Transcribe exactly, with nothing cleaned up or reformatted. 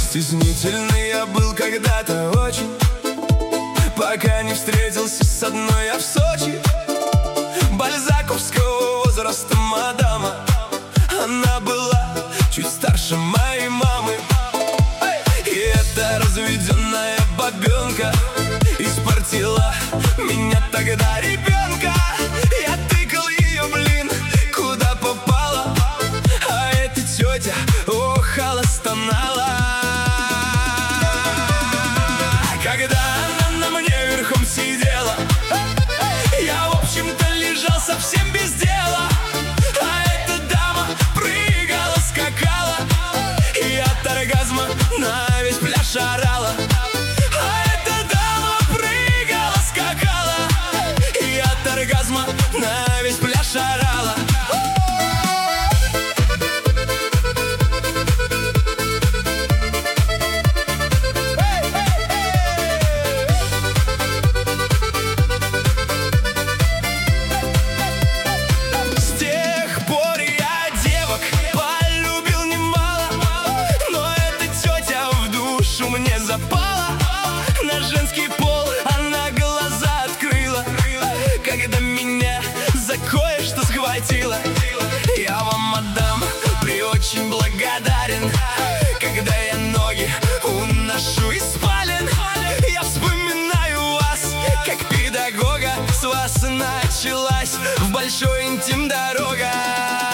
Стеснительный я был когда-то очень, пока не встретился с одной я в Сочи. Бальзаковского возраста мадама, она была чуть старше моей мамы. И эта разведенная бабенка испортила меня тогда ребенка. Я тыкал ее, блин, куда попало, а эта тетя охала, стонала. Когда она на мне верхом сидела, я, в общем-то, лежал совсем без дела. А эта дама прыгала, скакала и от оргазма на весь пляж орала. А эта дама прыгала, скакала и от оргазма на весь пляж орала. Мне запала на женский пол, она глаза открыла, когда меня за кое-что схватила. Я вам, мадам, при очень благодарен, когда я ноги уношу из спален. Я вспоминаю вас, как педагога, с вас началась в большой интим дорога.